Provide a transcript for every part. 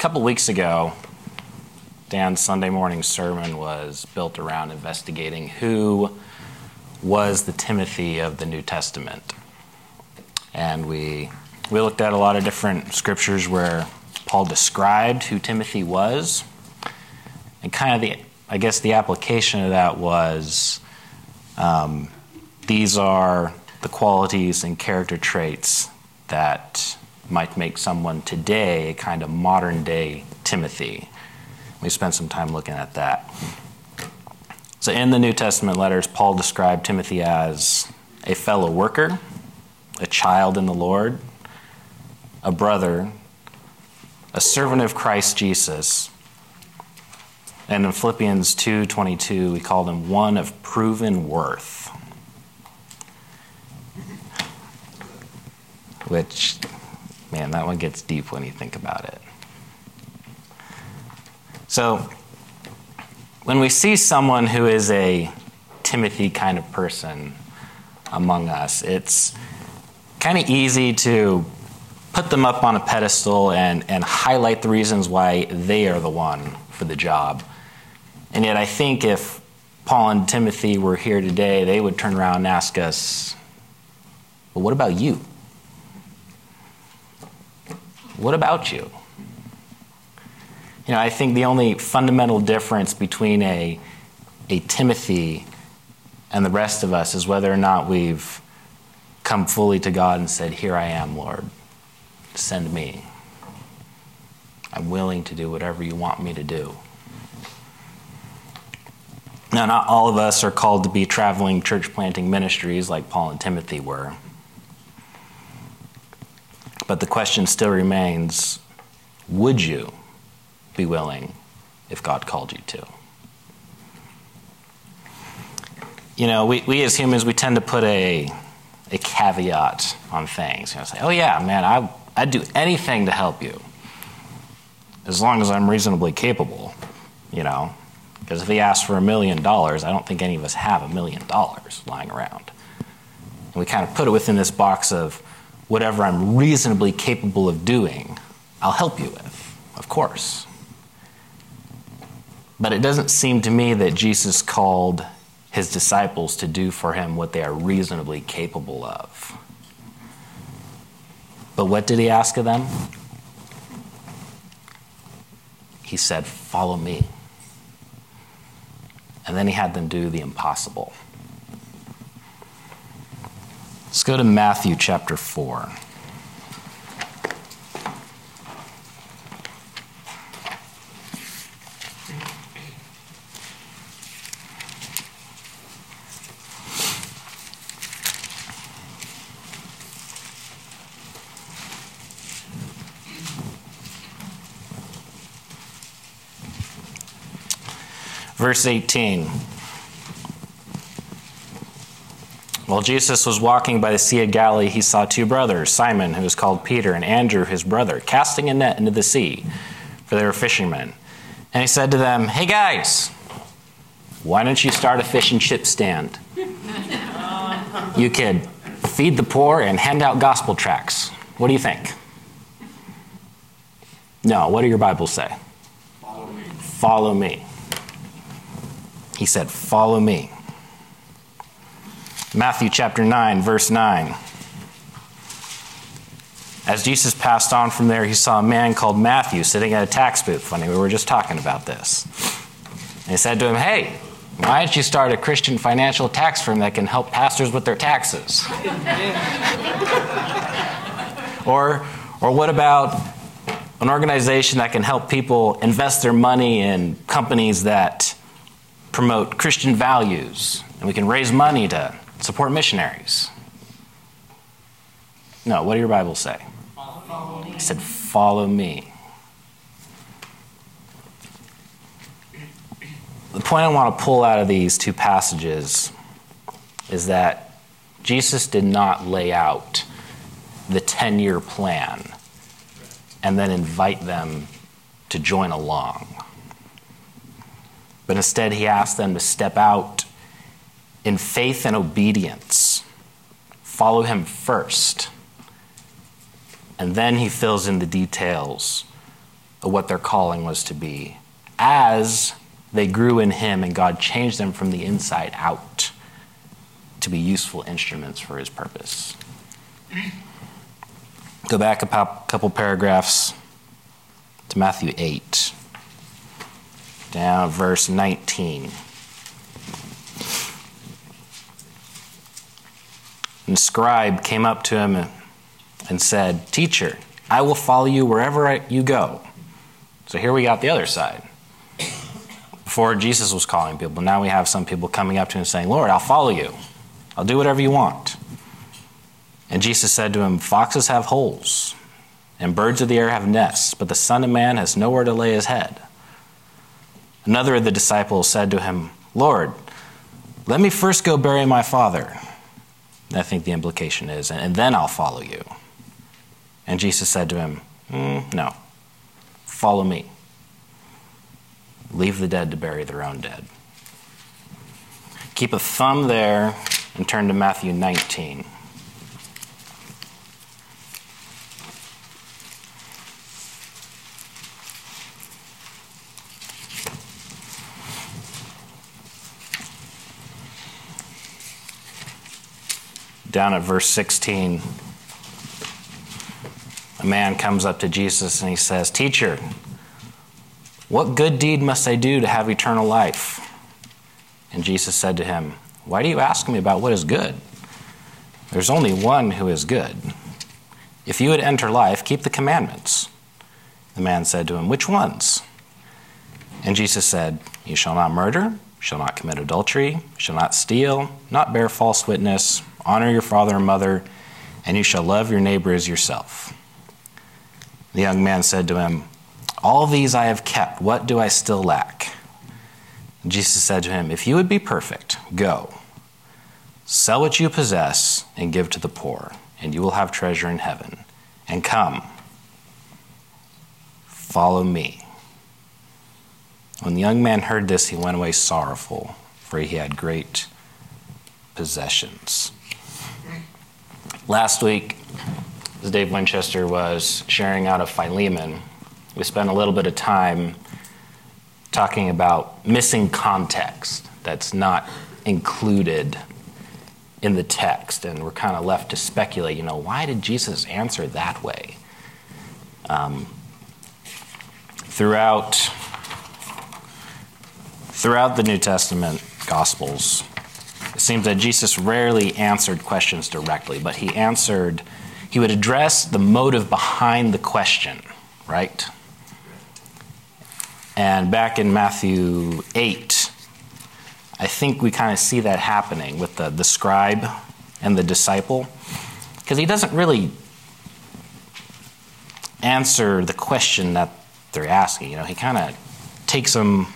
couple weeks ago, Dan's Sunday morning sermon was built around investigating who was the Timothy of the New Testament. And we looked at a lot of different scriptures where Paul described who Timothy was. And kind of the application of that was these are the qualities and character traits that might make someone today a kind of modern-day Timothy. We spent some time looking at that. So in the New Testament letters, Paul described Timothy as a fellow worker, a child in the Lord, a brother, a servant of Christ Jesus. And in Philippians 2:22, we call him one of proven worth. Which, man, that one gets deep when you think about it. So, when we see someone who is a Timothy kind of person among us, it's kind of easy to put them up on a pedestal and highlight the reasons why they are the one for the job. And yet I think if Paul and Timothy were here today, they would turn around and ask us, well, what about you? What about you? You know, I think the only fundamental difference between a Timothy and the rest of us is whether or not we've come fully to God and said, here I am, Lord, send me. I'm willing to do whatever you want me to do. Now, not all of us are called to be traveling church planting ministries like Paul and Timothy were. But the question still remains, would you be willing if God called you to? You know, we as humans, we tend to put a caveat on things. You know, say, oh yeah, man, I'd do anything to help you as long as I'm reasonably capable, you know. Because if he asked for $1 million, I don't think any of us have $1 million lying around. And we kind of put it within this box of whatever I'm reasonably capable of doing, I'll help you with, of course. But it doesn't seem to me that Jesus called his disciples to do for him what they are reasonably capable of. But what did he ask of them? He said, follow me. And then he had them do the impossible. Let's go to Matthew chapter 4. Verse 18. While Jesus was walking by the Sea of Galilee, he saw two brothers, Simon, who was called Peter, and Andrew, his brother, casting a net into the sea, for they were fishermen. And he said to them, hey guys, why don't you start a fish and chip stand? You could feed the poor and hand out gospel tracts. What do you think? No, what do your Bibles say? Follow me. Follow me. He said, follow me. Matthew chapter 9, verse 9. As Jesus passed on from there, he saw a man called Matthew sitting at a tax booth. Funny, we were just talking about this. And he said to him, hey, why don't you start a Christian financial tax firm that can help pastors with their taxes? Or what about an organization that can help people invest their money in companies that promote Christian values, and we can raise money to support missionaries? No, what do your Bibles say? Follow me. He said, follow me. The point I want to pull out of these two passages is that Jesus did not lay out the 10-year plan and then invite them to join along. But instead, he asked them to step out in faith and obedience, follow him first, and then he fills in the details of what their calling was to be as they grew in him and God changed them from the inside out to be useful instruments for his purpose. Go back a couple paragraphs to Matthew 8, down verse 19. And the scribe came up to him and said, "Teacher, I will follow you wherever you go." So here we got the other side. Before Jesus was calling people, now we have some people coming up to him and saying, "Lord, I'll follow you. I'll do whatever you want." And Jesus said to him, "Foxes have holes, and birds of the air have nests, but the Son of Man has nowhere to lay his head." Another of the disciples said to him, "Lord, let me first go bury my father." I think the implication is, "and then I'll follow you." And Jesus said to him, "No, follow me. Leave the dead to bury their own dead." Keep a thumb there and turn to Matthew 19. Down at verse 16, a man comes up to Jesus and he says, "Teacher, what good deed must I do to have eternal life?" And Jesus said to him, "Why do you ask me about what is good? There's only one who is good. If you would enter life, keep the commandments." The man said to him, "Which ones?" And Jesus said, "You shall not murder, shall not commit adultery, shall not steal, not bear false witness, honor your father and mother, and you shall love your neighbor as yourself." The young man said to him, "All these I have kept. What do I still lack?" And Jesus said to him, "If you would be perfect, go, sell what you possess and give to the poor, and you will have treasure in heaven. And come, follow me." When the young man heard this, he went away sorrowful, for he had great possessions. Last week, as Dave Winchester was sharing out of Philemon, we spent a little bit of time talking about missing context that's not included in the text, and we're kind of left to speculate, why did Jesus answer that way? Throughout the New Testament Gospels, it seems that Jesus rarely answered questions directly, but he would address the motive behind the question, right? And back in Matthew 8, I think we kind of see that happening with the scribe and the disciple, because he doesn't really answer the question that they're asking. He kind of takes them.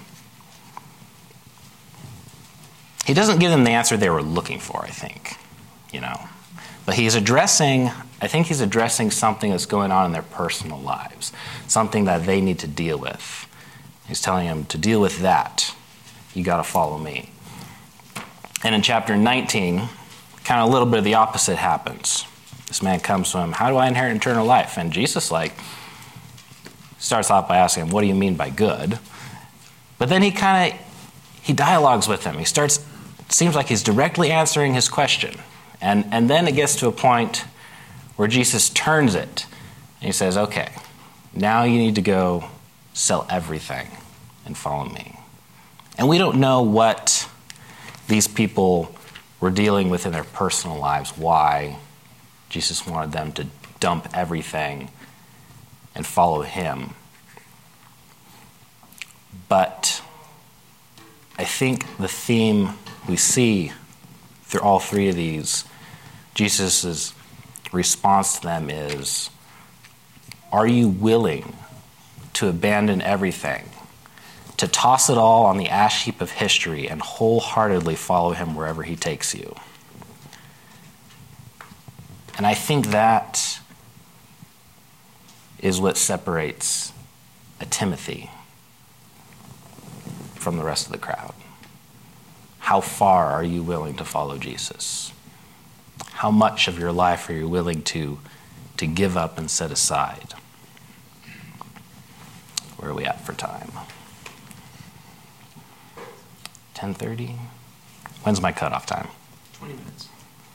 He doesn't give them the answer they were looking for, I think, But he's addressing something that's going on in their personal lives, something that they need to deal with. He's telling them, to deal with that, you got to follow me. And in chapter 19, kind of a little bit of the opposite happens. This man comes to him, "How do I inherit eternal life?" And Jesus starts off by asking him, "What do you mean by good?" But then he dialogues with him. Seems like he's directly answering his question. And then it gets to a point where Jesus turns it. And he says, "Okay, now you need to go sell everything and follow me." And we don't know what these people were dealing with in their personal lives, why Jesus wanted them to dump everything and follow him. But I think the theme we see through all three of these, Jesus' response to them is, are you willing to abandon everything, to toss it all on the ash heap of history and wholeheartedly follow him wherever he takes you? And I think that is what separates a Timothy from the rest of the crowd. How far are you willing to follow Jesus? How much of your life are you willing to give up and set aside? are we at for time? 10:30? When's my cutoff time? 20 minutes.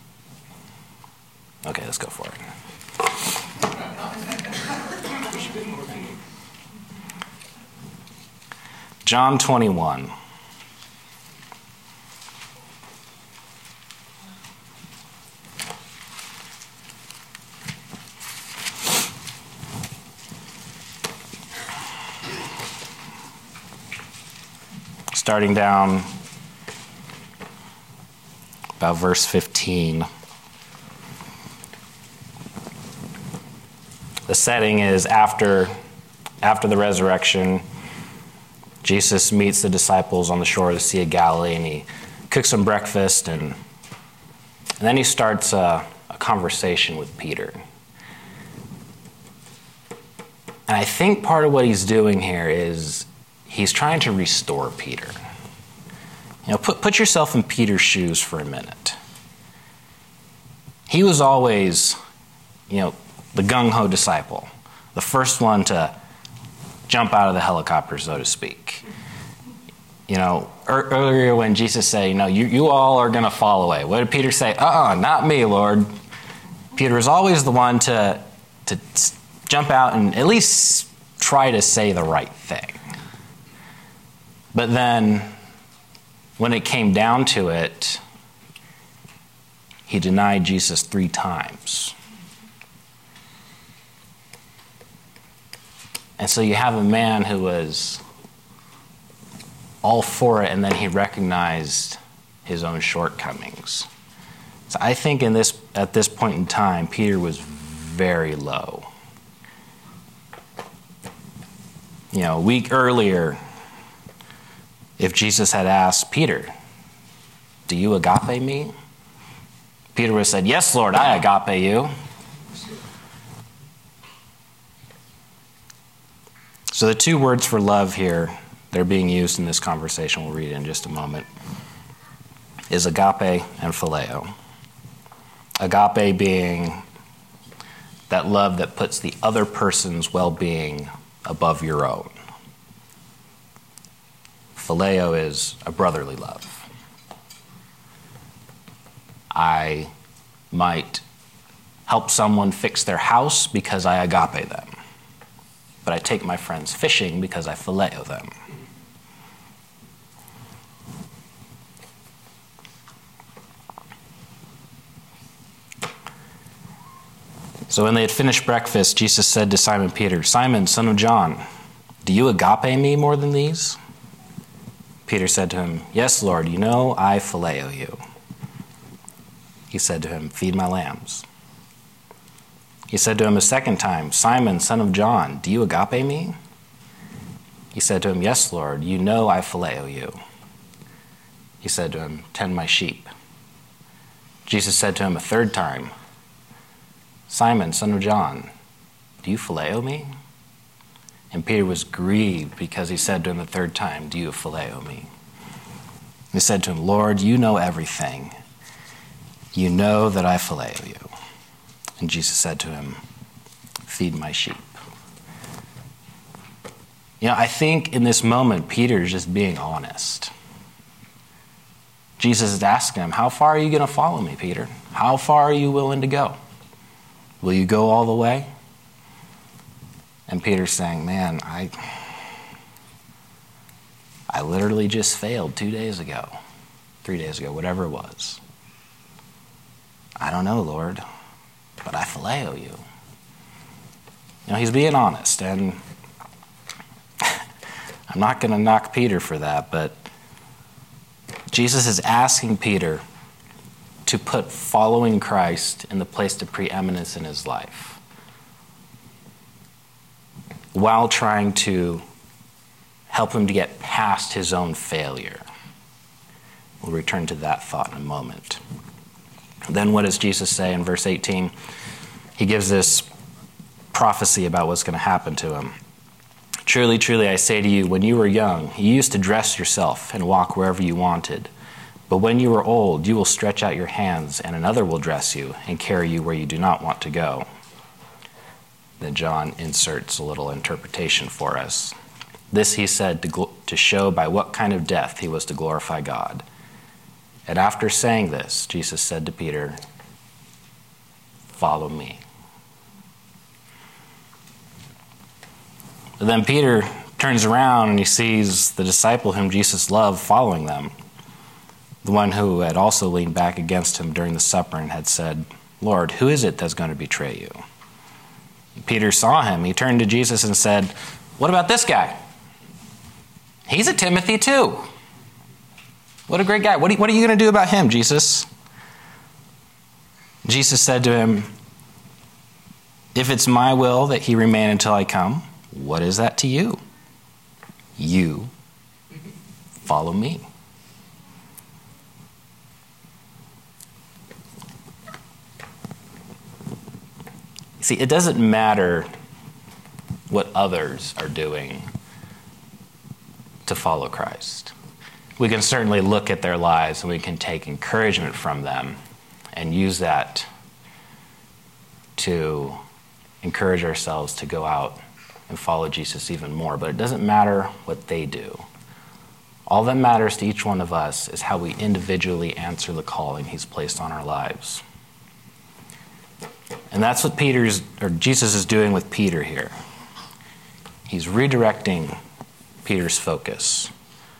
Okay, let's go for it. John 21. Starting down about verse 15. The setting is after the resurrection. Jesus meets the disciples on the shore of the Sea of Galilee, and he cooks some breakfast, and then he starts a conversation with Peter. And I think part of what he's doing here is he's trying to restore Peter. You know, put yourself in Peter's shoes for a minute. He was always, the gung-ho disciple, the first one to jump out of the helicopter, so to speak. Earlier when Jesus said, you all are going to fall away. What did Peter say? Not me, Lord. Peter was always the one to jump out and at least try to say the right thing. But then, when it came down to it, he denied Jesus 3 times. And so you have a man who was all for it, and then he recognized his own shortcomings. So I think at this point in time, Peter was very low. A week earlier, if Jesus had asked Peter, "Do you agape me?" Peter would have said, "Yes, Lord, I agape you." So the 2 words for love here, they're being used in this conversation, we'll read it in just a moment, is agape and phileo. Agape being that love that puts the other person's well-being above your own. Phileo is a brotherly love. I might help someone fix their house because I agape them. But I take my friends fishing because I phileo them. So when they had finished breakfast, Jesus said to Simon Peter, "Simon, son of John, do you agape me more than these?" Peter said to him, "Yes, Lord, I phileo you." He said to him, "Feed my lambs." He said to him a second time, "Simon, son of John, do you agape me?" He said to him, "Yes, Lord, I phileo you." He said to him, "Tend my sheep." Jesus said to him a third time, "Simon, son of John, do you phileo me?" And Peter was grieved because he said to him the third time, "Do you phileo me?" He said to him, "Lord, you know everything. You know that I phileo you." And Jesus said to him, "Feed my sheep." I think in this moment, Peter is just being honest. Jesus is asking him, "How far are you going to follow me, Peter? How far are you willing to go? Will you go all the way?" And Peter's saying, "Man, I literally just failed 2 days ago, 3 days ago, whatever it was. I don't know, Lord, but I phileo you." He's being honest, and I'm not going to knock Peter for that, but Jesus is asking Peter to put following Christ in the place of preeminence in his life, while trying to help him to get past his own failure. We'll return to that thought in a moment. Then what does Jesus say in verse 18? He gives this prophecy about what's going to happen to him. "Truly, truly, I say to you, when you were young, you used to dress yourself and walk wherever you wanted. But when you are old, you will stretch out your hands, and another will dress you and carry you where you do not want to go." Then John inserts a little interpretation for us. This he said to show by what kind of death he was to glorify God. And after saying this, Jesus said to Peter, "Follow me." But then Peter turns around and he sees the disciple whom Jesus loved following them, the one who had also leaned back against him during the supper and had said, "Lord, who is it that's going to betray you?" Peter saw him. He turned to Jesus and said, "What about this guy? He's a Timothy too. What a great guy. What are you going to do about him, Jesus?" Jesus said to him, "If it's my will that he remain until I come, what is that to you? You follow me." See, it doesn't matter what others are doing to follow Christ. We can certainly look at their lives and we can take encouragement from them and use that to encourage ourselves to go out and follow Jesus even more. But it doesn't matter what they do. All that matters to each one of us is how we individually answer the calling he's placed on our lives. And that's what Jesus is doing with Peter here. He's redirecting Peter's focus.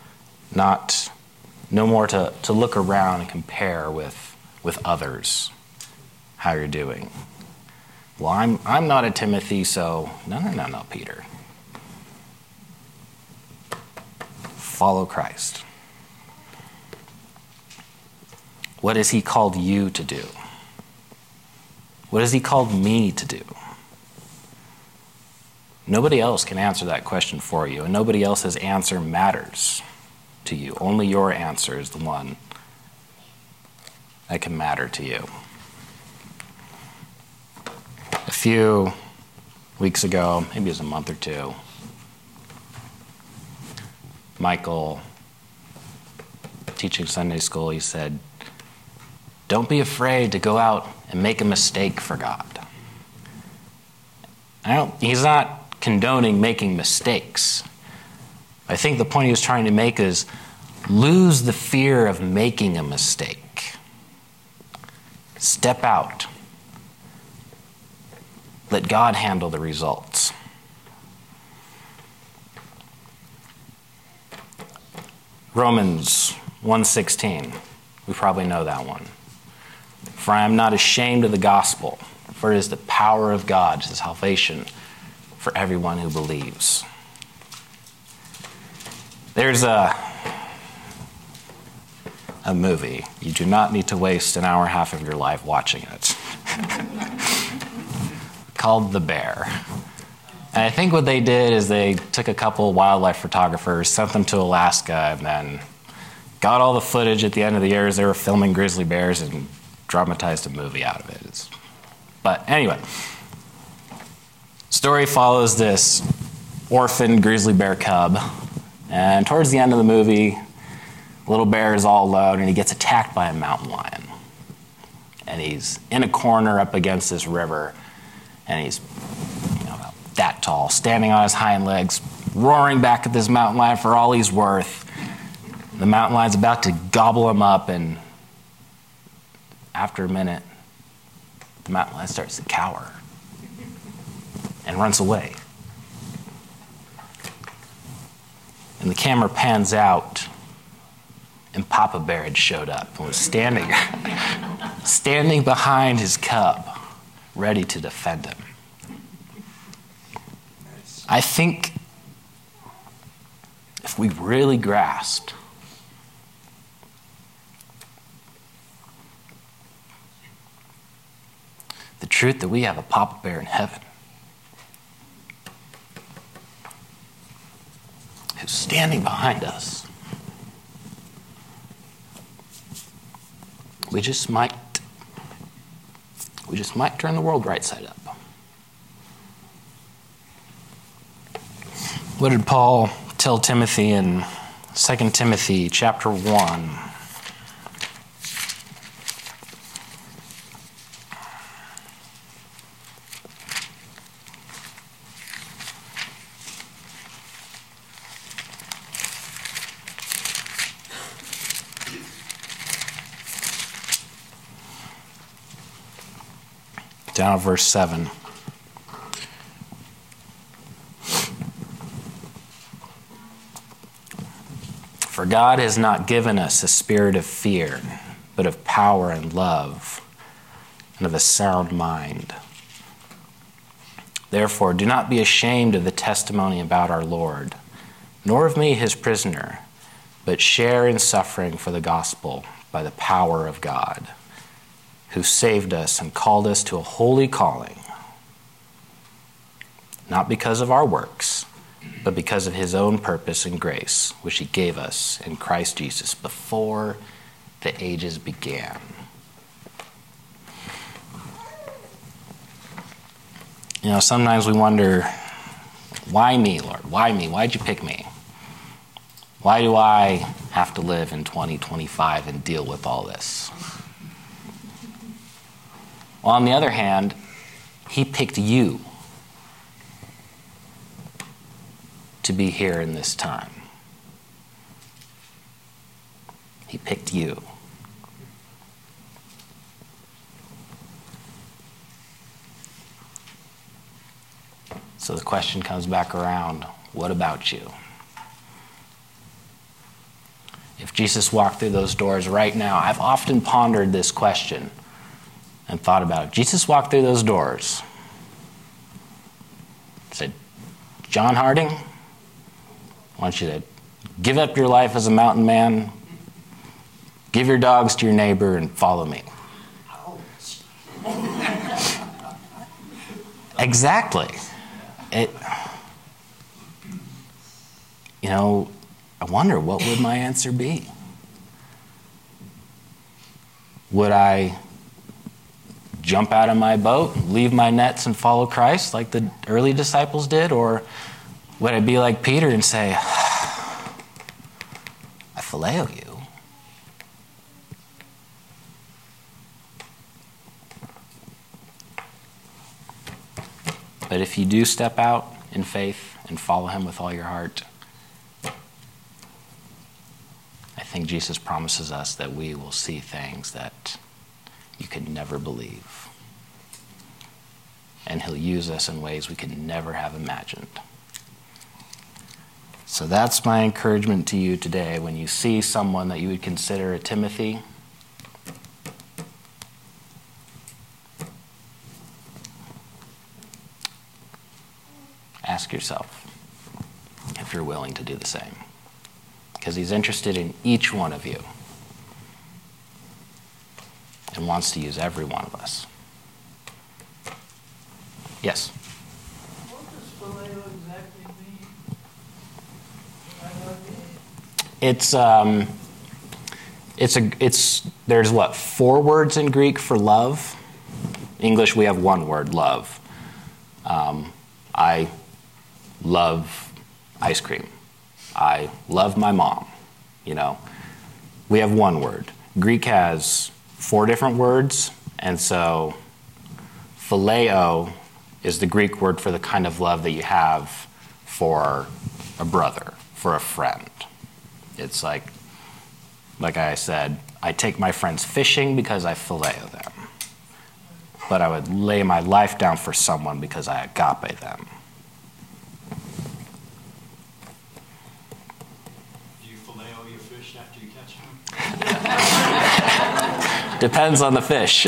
No more to look around and compare with others how you're doing. Well, I'm not a Timothy, so no, Peter. Follow Christ. What has he called you to do? What has he called me to do? Nobody else can answer that question for you, and nobody else's answer matters to you. Only your answer is the one that can matter to you. A few weeks ago, maybe it was a month or two, Michael, teaching Sunday school, he said, "Don't be afraid to go out and make a mistake for God." He's not condoning making mistakes. I think the point he was trying to make is lose the fear of making a mistake. Step out. Let God handle the results. Romans 1:16. We probably know that one. "For I am not ashamed of the gospel, for it is the power of God to salvation for everyone who believes." There's a movie. You do not need to waste an hour and a half of your life watching it. Called The Bear. And I think what they did is they took a couple wildlife photographers, sent them to Alaska, and then got all the footage at the end of the year as they were filming grizzly bears and dramatized a movie out of it. But anyway, story follows this orphaned grizzly bear cub, and towards the end of the movie, little bear is all alone and he gets attacked by a mountain lion. And he's in a corner up against this river, and he's about that tall, standing on his hind legs, roaring back at this mountain lion for all he's worth. The mountain lion's about to gobble him up, and after a minute, the mountain lion starts to cower and runs away. And the camera pans out, and Papa Bear had showed up and was standing behind his cub, ready to defend him. I think if we really grasped the truth that we have a Papa Bear in heaven who's standing behind us, we just might turn the world right side up. What did Paul tell Timothy in 2 Timothy chapter 1? down at verse 7. For God has not given us a spirit of fear, but of power and love and of a sound mind. Therefore, do not be ashamed of the testimony about our Lord, nor of me, his prisoner, but share in suffering for the gospel by the power of God, who saved us and called us to a holy calling, not because of our works, but because of his own purpose and grace, which he gave us in Christ Jesus before the ages began. You know, sometimes we wonder, why me, Lord? Why me? Why'd you pick me? Why do I have to live in 2025 and deal with all this? Well, on the other hand, he picked you to be here in this time. He picked you. So the question comes back around, what about you? If Jesus walked through those doors right now, I've often pondered this question and thought about it. If Jesus walked through those doors, said, John Harding, I want you to give up your life as a mountain man, give your dogs to your neighbor, and follow me. Exactly. I wonder, what would my answer be? Would I jump out of my boat, leave my nets, and follow Christ like the early disciples did? Or would I be like Peter and say, I phileo you? But if you do step out in faith and follow him with all your heart, I think Jesus promises us that we will see things that you could never believe. And he'll use us in ways we could never have imagined. So that's my encouragement to you today. When you see someone that you would consider a Timothy, ask yourself if you're willing to do the same. Because he's interested in each one of you and wants to use every one of us. Yes? What does phileo exactly mean? There's what, 4 words in Greek for love? English, we have 1 word, love. I love ice cream. I love my mom. We have 1 word. Greek has 4 different words, and so phileo is the Greek word for the kind of love that you have for a brother, for a friend. It's like I said, I take my friends fishing because I phileo them. But I would lay my life down for someone because I agape them. Do you phileo your fish after you catch them? Depends on the fish.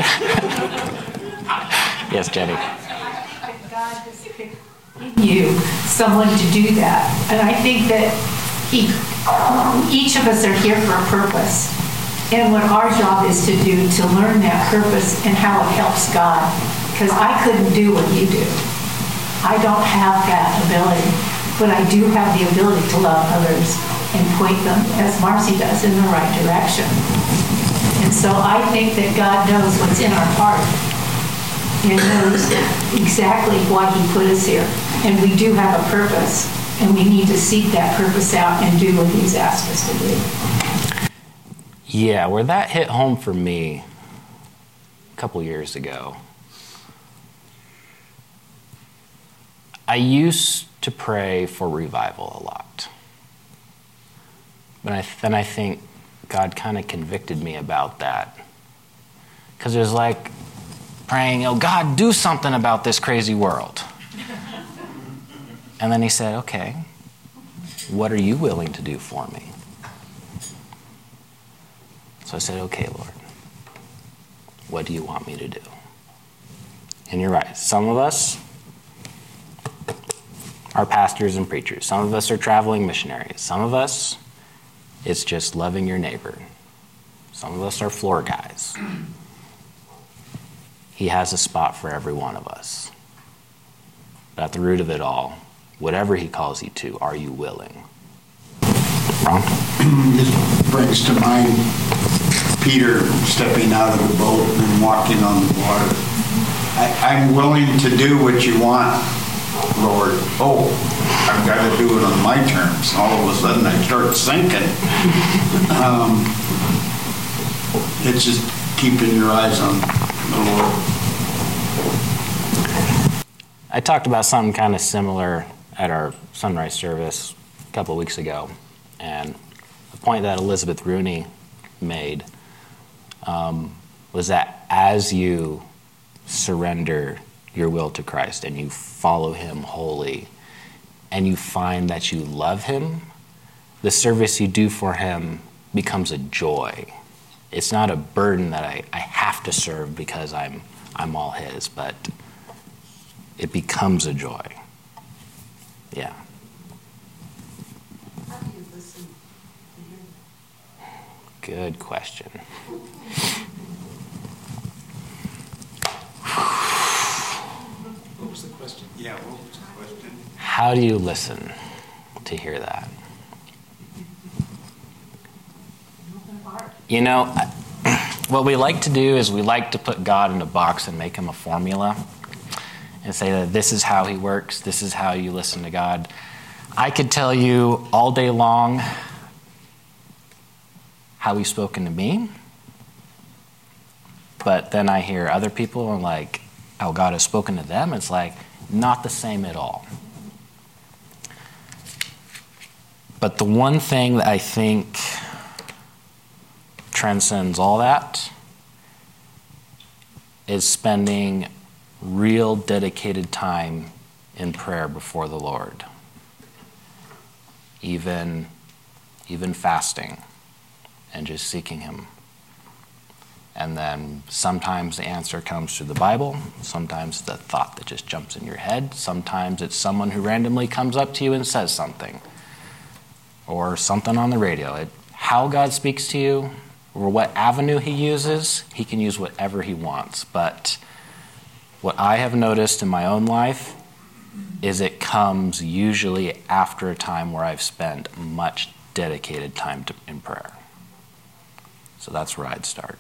Yes, Jenny. God has picked in you someone to do that. And I think that each of us are here for a purpose. And what our job is to do, to learn that purpose and how it helps God. Because I couldn't do what you do. I don't have that ability. But I do have the ability to love others and point them, as Marcy does, in the right direction. And so I think that God knows what's in our heart and knows exactly why he put us here. And we do have a purpose, and we need to seek that purpose out and do what he's asked us to do. Yeah, where that hit home for me a couple years ago, I used to pray for revival a lot. But then I think God kind of convicted me about that. Because it was like, praying, oh, God, do something about this crazy world. And then he said, okay, what are you willing to do for me? So I said, okay, Lord, what do you want me to do? And you're right. Some of us are pastors and preachers. Some of us are traveling missionaries. Some of us, it's just loving your neighbor. Some of us are floor guys. He has a spot for every one of us. But at the root of it all, whatever he calls you to, are you willing? Ron? This brings to mind Peter stepping out of the boat and walking on the water. I'm willing to do what you want, Lord. Oh, I've got to do it on my terms. All of a sudden I start sinking. It's just keeping your eyes on the Lord. I talked about something kind of similar at our sunrise service a couple of weeks ago, and the point that Elizabeth Rooney made was that as you surrender your will to Christ and you follow him wholly and you find that you love him, the service you do for him becomes a joy. It's not a burden that I have to serve because I'm all his, but it becomes a joy. Yeah. How do you listen to him? Good question. What was the question? Yeah, what was the question? How do you listen to hear that? You know, what we like to do is we like to put God in a box and make him a formula and say that this is how he works, this is how you listen to God. I could tell you all day long how he's spoken to me, but then I hear other people and like, how God has spoken to them. It's like not the same at all. But the one thing that I think transcends all that is spending real dedicated time in prayer before the Lord. Even fasting and just seeking him. And then sometimes the answer comes through the Bible, sometimes the thought that just jumps in your head, sometimes it's someone who randomly comes up to you and says something, or something on the radio. How God speaks to you, or what avenue he uses, he can use whatever he wants. But what I have noticed in my own life is it comes usually after a time where I've spent much dedicated time in prayer. So that's where I'd start.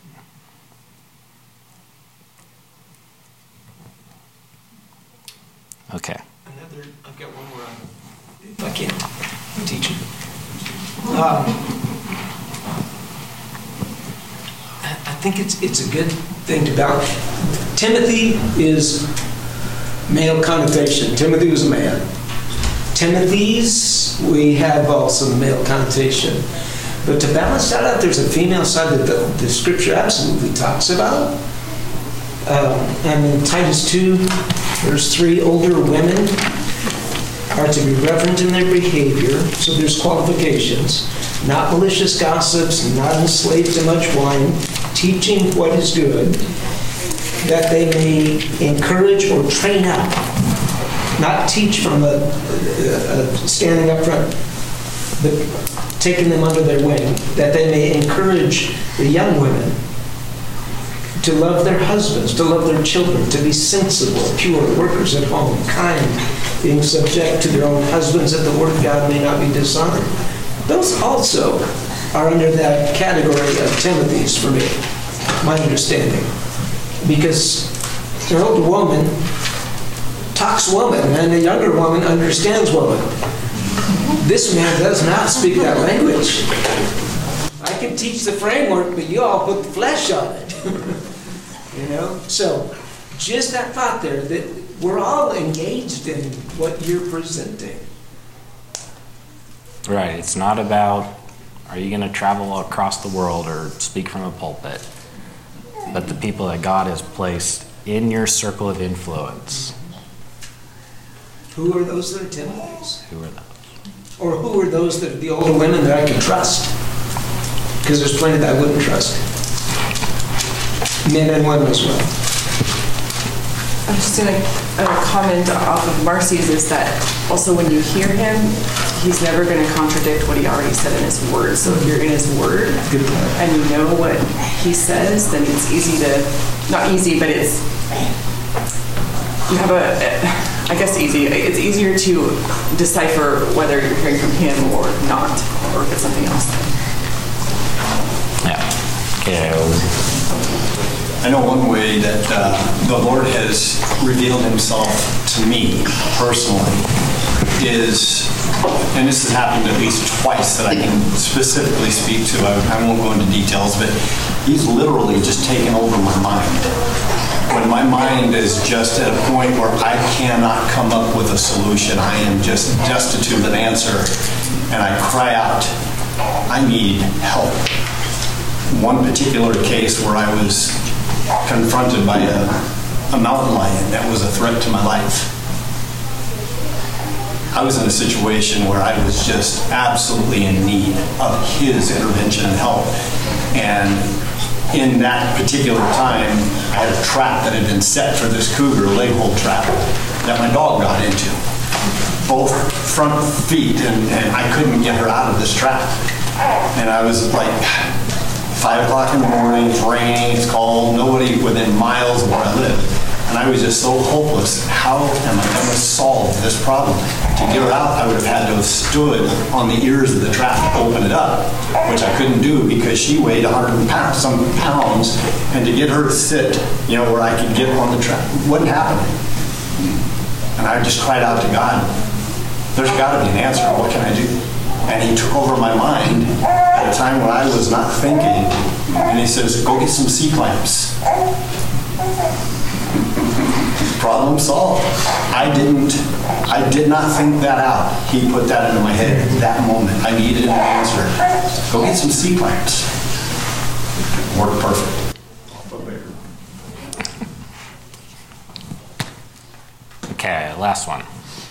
Okay. I've got one more, if I can, teach you. I think it's a good thing to balance. Timothy is male connotation. Timothy was a man. Timothy's, we have also male connotation. But to balance that out, there's a female side that the scripture absolutely talks about. And in Titus 2, there's 3 older women are to be reverent in their behavior. So there's qualifications. Not malicious gossips, not enslaved to much wine, teaching what is good, that they may encourage or train up. Not teach from standing up front, but taking them under their wing, that they may encourage the young women to love their husbands, to love their children, to be sensible, pure, workers at home, kind, being subject to their own husbands, that the word of God may not be dishonored. Those also are under that category of Timothy's for me, my understanding. Because an older woman talks woman, and a younger woman understands woman. This man does not speak that language. I can teach the framework, but you all put the flesh on it. You know? So, just that thought there, that we're all engaged in what you're presenting. Right. It's not about, are you going to travel across the world or speak from a pulpit? But the people that God has placed in your circle of influence. Who are those that are Timothy's? Who are those? Or who are those that are the older women that I can trust? Because there's plenty that I wouldn't trust. Men and women as well. I'm just going to comment off of Marcy's is that also when you hear him, he's never going to contradict what he already said in his word. So if you're in his word and you know what he says, then it's easy to, not easy, but it's, you have I guess it's easier to decipher whether you're hearing from him or not, or if it's something else. Yeah. Okay. I know one way that the Lord has revealed himself to me personally is, and this has happened at least twice that I can specifically speak to, I won't go into details, but he's literally just taken over my mind. When my mind is just at a point where I cannot come up with a solution, I am just destitute of an answer, and I cry out, I need help. One particular case where I was confronted by a mountain lion that was a threat to my life. I was in a situation where I was just absolutely in need of his intervention and help. And in that particular time, I had a trap that had been set for this cougar, a leg hold trap, that my dog got into. Both front feet, and I couldn't get her out of this trap. And I was like, 5 o'clock in the morning, it's raining, it's cold, nobody within miles of where I live. And I was just so hopeless. How am I going to solve this problem? To get her out, I would have had to have stood on the ears of the trap to open it up, which I couldn't do because she weighed 100 pounds, and to get her to sit, where I could get on the trap, wasn't happening. And I just cried out to God, there's got to be an answer. What can I do? And he took over my mind at a time when I was not thinking. And he says, go get some C-clamps. Problem solved. I did not think that out. He put that into my head at that moment. I needed an answer. Go get some C-clamps. Worked perfect. Okay, last one.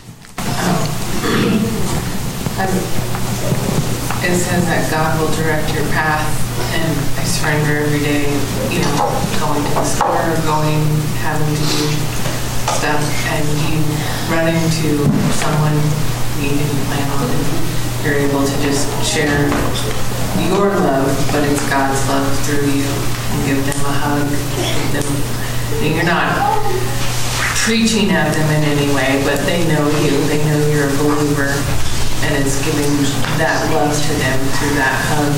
It says that God will direct your path, and I surrender every day, going to the store, having to do stuff, and you run into someone you didn't plan on, and you're able to just share your love, but it's God's love through you, and give them a hug, and you're not preaching at them in any way, but they know you, they know you're a believer. And it's giving that love to them through that hug.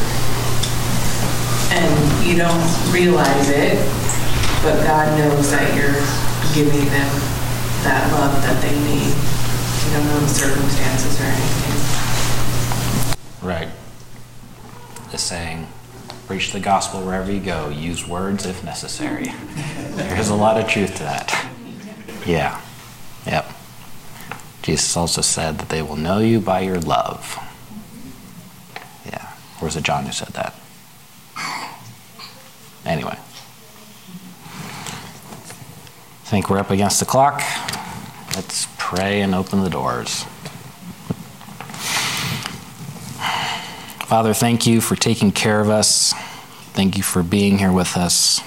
And you don't realize it, but God knows that you're giving them that love that they need. You don't know the circumstances or anything. Right. The saying, preach the gospel wherever you go, use words if necessary. There's a lot of truth to that. Yeah. Yep. Jesus also said that they will know you by your love. Yeah. Or was it John who said that? Anyway. I think we're up against the clock. Let's pray and open the doors. Father, thank you for taking care of us. Thank you for being here with us.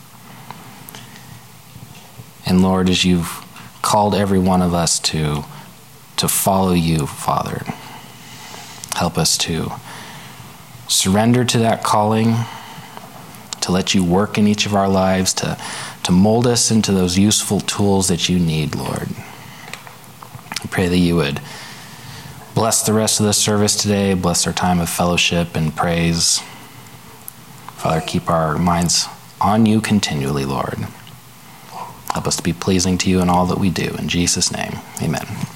And Lord, as you've called every one of us to follow you, Father, help us to surrender to that calling, to let you work in each of our lives, to mold us into those useful tools that you need, Lord. I pray that you would bless the rest of the service today, bless our time of fellowship and praise. Father, keep our minds on you continually, Lord. Help us to be pleasing to you in all that we do. In Jesus' name, amen.